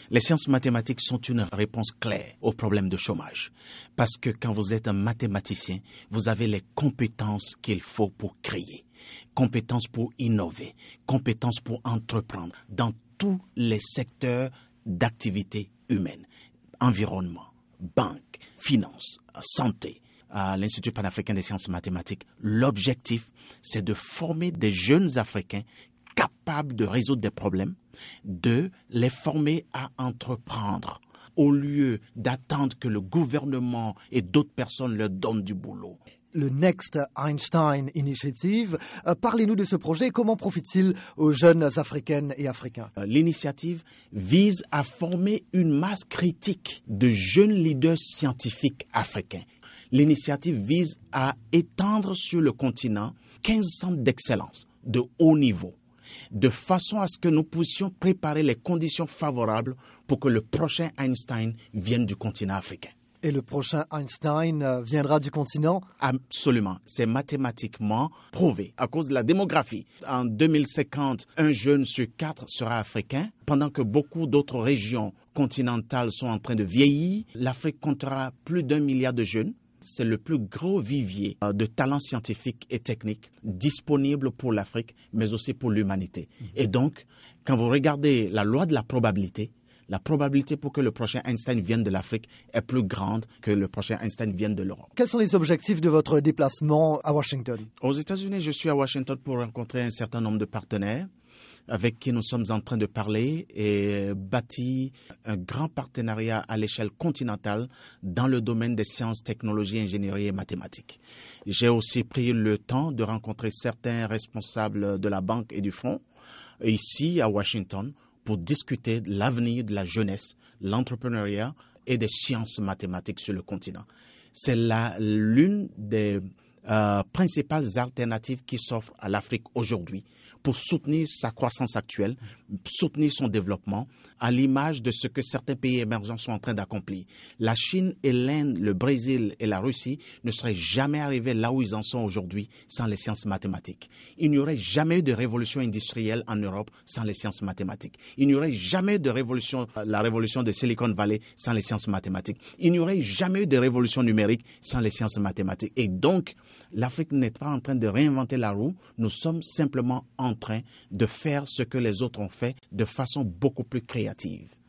Les sciences mathématiques sont une réponse claire au problème de chômage. Parce que quand vous êtes un mathématicien, vous avez les compétences qu'il faut pour créer, compétences pour innover, compétences pour entreprendre dans tous les secteurs d'activité humaine, environnement, banque, finance, santé. À l'Institut panafricain des sciences mathématiques, l'objectif, c'est de former des jeunes Africains capables de résoudre des problèmes, de les former à entreprendre, au lieu d'attendre que le gouvernement et d'autres personnes leur donnent du boulot. Le Next Einstein Initiative. Parlez-nous de ce projet et comment profite-t-il aux jeunes africaines et africains? L'initiative vise à former une masse critique de jeunes leaders scientifiques africains. L'initiative vise à étendre sur le continent 15 centres d'excellence de haut niveau, de façon à ce que nous puissions préparer les conditions favorables pour que le prochain Einstein vienne du continent africain. Et le prochain Einstein viendra du continent? Absolument. C'est mathématiquement prouvé à cause de la démographie. En 2050, un jeune sur 4 sera africain. Pendant que beaucoup d'autres régions continentales sont en train de vieillir, l'Afrique comptera plus d'1 milliard de jeunes. C'est le plus gros vivier de talents scientifiques et techniques disponible pour l'Afrique, mais aussi pour l'humanité. Et donc, quand vous regardez la loi de la probabilité pour que le prochain Einstein vienne de l'Afrique est plus grande que le prochain Einstein vienne de l'Europe. Quels sont les objectifs de votre déplacement à Washington? Aux États-Unis, je suis à Washington pour rencontrer un certain nombre de partenaires avec qui nous sommes en train de parler et bâtir un grand partenariat à l'échelle continentale dans le domaine des sciences, technologies, ingénierie et mathématiques. J'ai aussi pris le temps de rencontrer certains responsables de la banque et du fonds ici à Washington pour discuter de l'avenir de la jeunesse, l'entrepreneuriat et des sciences mathématiques sur le continent. C'est l'une des principales alternatives qui s'offrent à l'Afrique aujourd'hui pour soutenir sa croissance actuelle, soutenir son développement, à l'image de ce que certains pays émergents sont en train d'accomplir. La Chine et l'Inde, le Brésil et la Russie ne seraient jamais arrivés là où ils en sont aujourd'hui sans les sciences mathématiques. Il n'y aurait jamais eu de révolution industrielle en Europe sans les sciences mathématiques. Il n'y aurait jamais eu de la révolution de Silicon Valley sans les sciences mathématiques. Il n'y aurait jamais eu de révolution numérique sans les sciences mathématiques. Et donc, l'Afrique n'est pas en train de réinventer la roue, nous sommes simplement en train de faire ce que les autres ont fait de façon beaucoup plus créative.